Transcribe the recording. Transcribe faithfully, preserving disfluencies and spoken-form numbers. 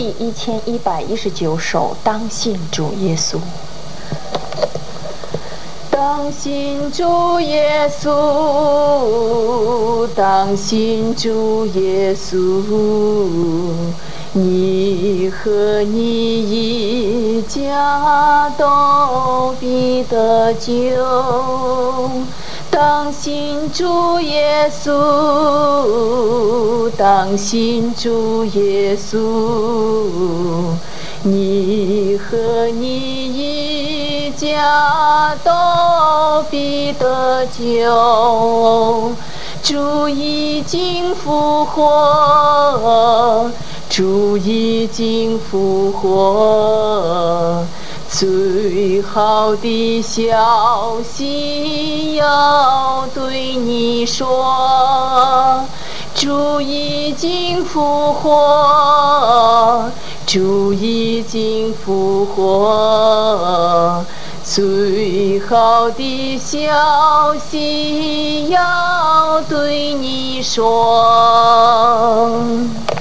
第一千一百一十九首，当信主耶稣。当信主耶稣，当信主耶稣，你和你一家都必得救。当信主耶稣，当信主耶稣，你和你一家都必得救。主已经复活，主已经复活，最好的消息要对你说，主已经复活，主已经复活，最好的消息要对你说。